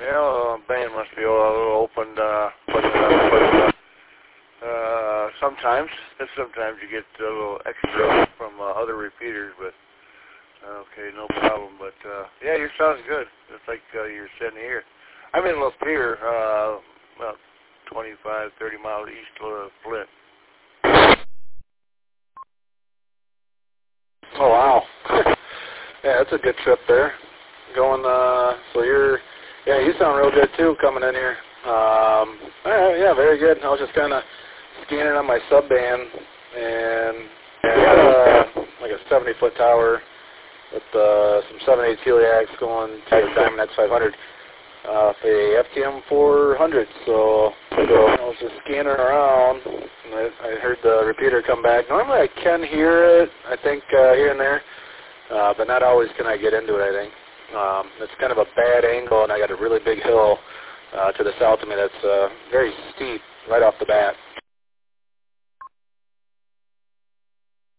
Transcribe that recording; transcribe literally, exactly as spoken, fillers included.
Yeah, uh, band must be a little opened, uh, but, uh, but, uh, sometimes, sometimes you get a little extra from uh, other repeaters, but, okay, no problem, but, uh, yeah, you're sounding good, just like uh, you're sitting here. I'm in Lapeer, uh, about twenty-five, thirty miles east of Flint. Oh, wow. Yeah, that's a good trip there. Going, uh, so you're, yeah, you sound real good too coming in here. Um, uh, yeah, very good. I was just kind of scanning on my sub band, and I got a, like a seventy foot tower with uh, some seven eight Teliacs going to a Diamond X five hundred, uh, a F T M four hundred. So, so I was just scanning around, and I, I heard the repeater come back. Normally I can hear it, I think, uh, here and there, uh, but not always can I get into it, I think. Um, it's kind of a bad angle, and I got a really big hill uh, to the south of me that's uh, very steep right off the bat.